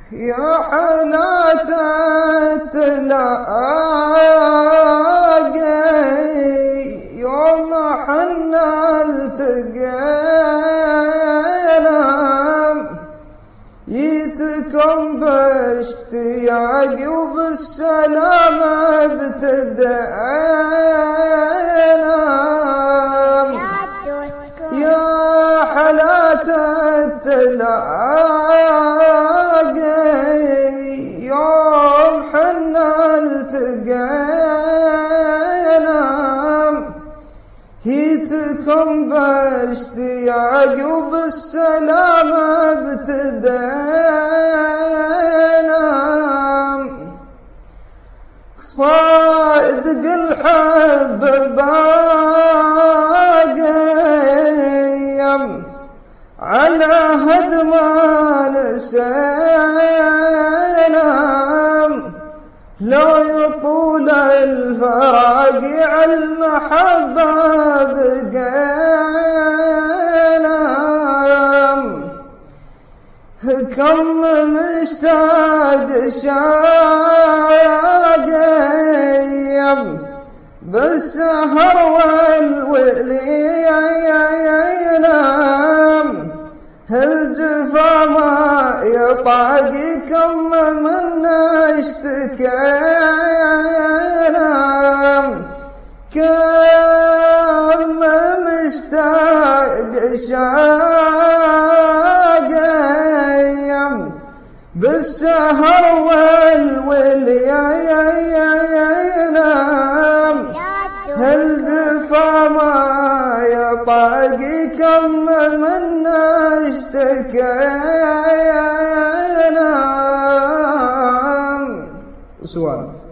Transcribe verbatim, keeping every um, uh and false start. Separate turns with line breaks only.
يا حالات التلاقي يوم حنا التقينا جيتكم باشتياق وبالسلامة ابتدينا يا حالات التلاقي يوم حنا التقينا جيتكم باشتياق وبالسلامة ابتدينا صادق الحب باقي عالعهد ما نسينا لو يطول الفراق عالمحبة بقينا كم مشتاق شاقي بالسهر والولي ينام الجفا ما يطاق كم من اشتكينا كم مشتاق شاقي بالسهر والولي ينام الجفا ما يطاق كم من اشتكينا. سؤال